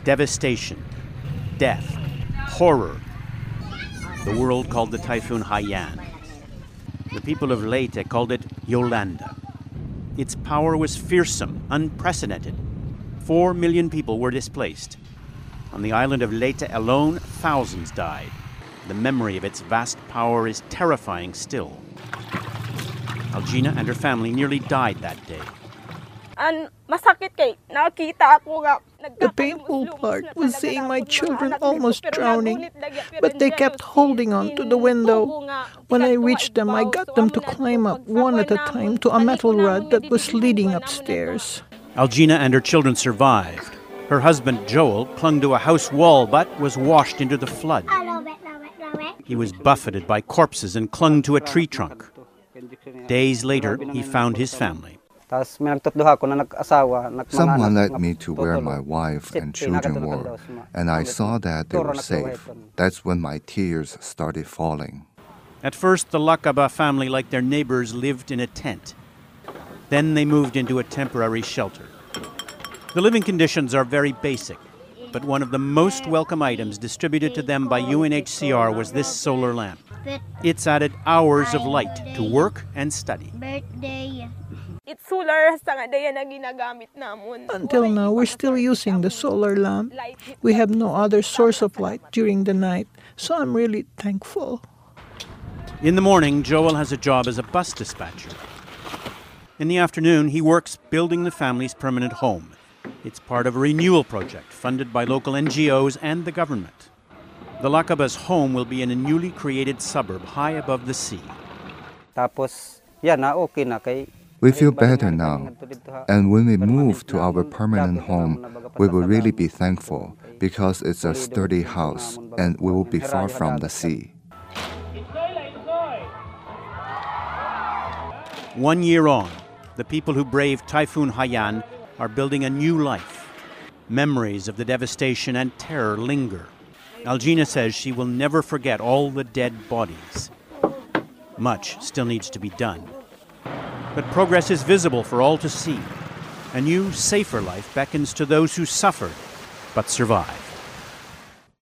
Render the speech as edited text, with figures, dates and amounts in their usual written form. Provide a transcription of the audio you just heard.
Devastation, death, horror. The world called the typhoon Haiyan. The people of Leyte called it Yolanda. Its power was fearsome, unprecedented. 4 million people were displaced. On the island of Leyte alone, thousands died. The memory of its vast power is terrifying still. Algina and her family nearly died that day. The painful part was seeing my children almost drowning, but they kept holding on to the window. When I reached them, I got them to climb up one at a time to a metal rod that was leading upstairs. Algina and her children survived. Her husband, Joel, clung to a house wall but was washed into the flood. He was buffeted by corpses and clung to a tree trunk. Days later, he found his family. Someone led me to where my wife and children were, and I saw that they were safe. That's when my tears started falling. At first, the Lakaba family, like their neighbors, lived in a tent. Then they moved into a temporary shelter. The living conditions are very basic, but one of the most welcome items distributed to them by UNHCR was this solar lamp. It's added hours of light to work and study. Until now, we're still using the solar lamp. We have no other source of light during the night, so I'm really thankful. In the morning, Joel has a job as a bus dispatcher. In the afternoon, he works building the family's permanent home. It's part of a renewal project funded by local NGOs and the government. The Lakaba's home will be in a newly created suburb high above the sea. We feel better now, and when we move to our permanent home, we will really be thankful because it's a sturdy house and we will be far from the sea. 1 year on, the people who braved Typhoon Haiyan are building a new life. Memories of the devastation and terror linger. Algina says she will never forget all the dead bodies. Much still needs to be done. But progress is visible for all to see. A new, safer life beckons to those who suffered but survived.